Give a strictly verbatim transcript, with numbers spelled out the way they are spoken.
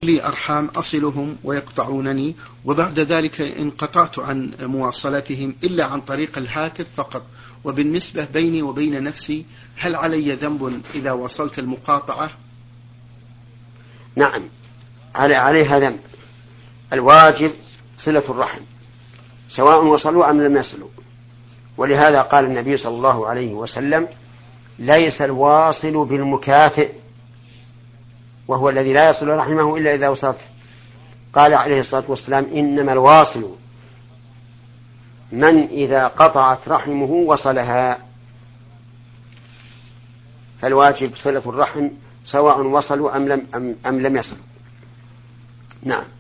لي أرحام أصلهم ويقطعونني، وبعد ذلك انقطعت عن مواصلتهم إلا عن طريق الهاتف فقط. وبالنسبة بيني وبين نفسي، هل علي ذنب إذا وصلت المقاطعة؟ نعم، عليها ذنب. الواجب صلة الرحم سواء وصلوا أم لم يصلوا، ولهذا قال النبي صلى الله عليه وسلم: ليس الواصل بالمكافئ، وهو الذي لا يصل رحمه إلا إذا وصلته. قال عليه الصلاة والسلام: إنما الواصل من إذا قطعت رحمه وصلها. فالواجب صلة الرحم سواء وصلوا أم لم, أم أم لم يصلوا. نعم.